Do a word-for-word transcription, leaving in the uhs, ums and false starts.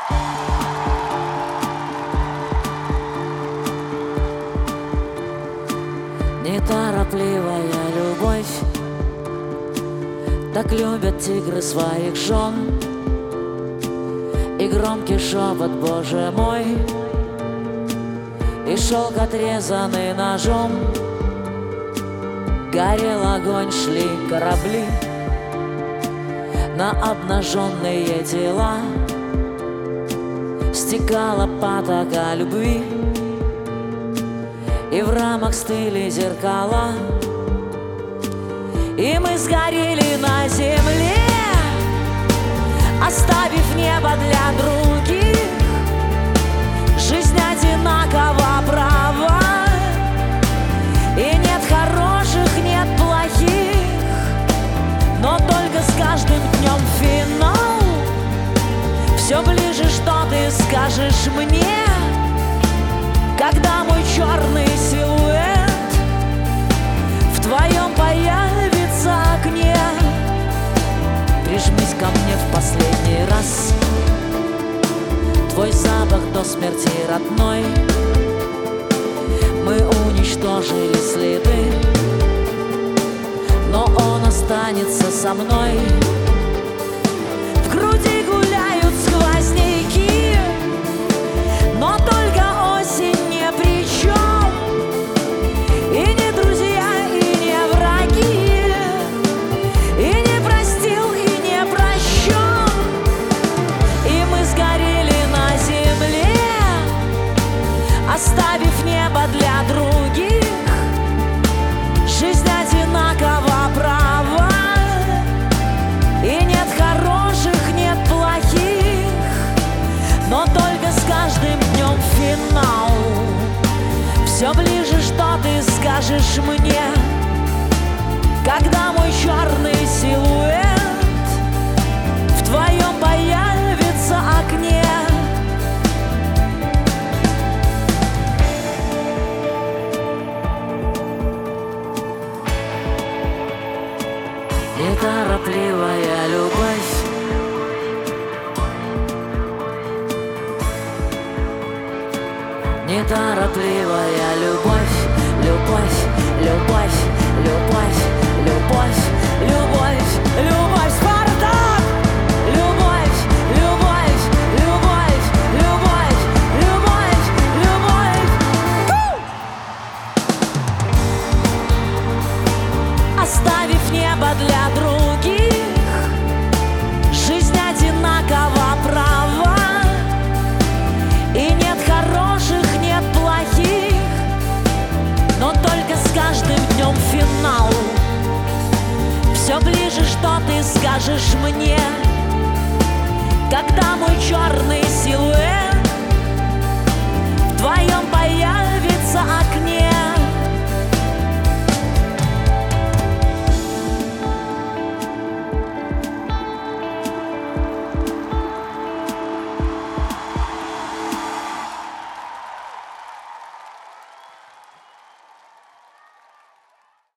Неторопливая любовь, так любят тигры своих жен. И громкий шепот, Боже мой, и шелк, отрезанный ножом. Горел огонь, шли корабли на обнаженные тела. Стекала потока любви, и в рамах стыли зеркала. И мы сгорели на земле, оставив небо для других. Жизнь одинакова права, и нет хороших, нет плохих. Но только с каждым днем финал. Все ближе, что ты скажешь мне, когда мой черный силуэт в твоем появится окне. Прижмись ко мне в последний раз, твой запах до смерти родной. Мы уничтожили следы, но он останется со мной. В груди гуляют сквозняки, но только осень не при чем. И не друзья, и не враги, и не простил, и не прощен. И мы сгорели на земле, оставив небо для других. Жизнь одинакова права, и нет хороших, нет плохих. Но только с каждым днем финал. Все ближе, что ты скажешь мне, когда мой черный силуэт в твоем появится окне. Неторопливая любовь, неторопливая любовь, любовь, любовь, любовь, любовь, любовь, любовь, Спартак! Любовь, любовь, любовь, любовь, любовь, любовь. Оставив небо для других. Жизнь одинакова права, и нет хороших, нет плохих. Но только с каждым днем финал. Все ближе, что ты скажешь мне, когда мой черный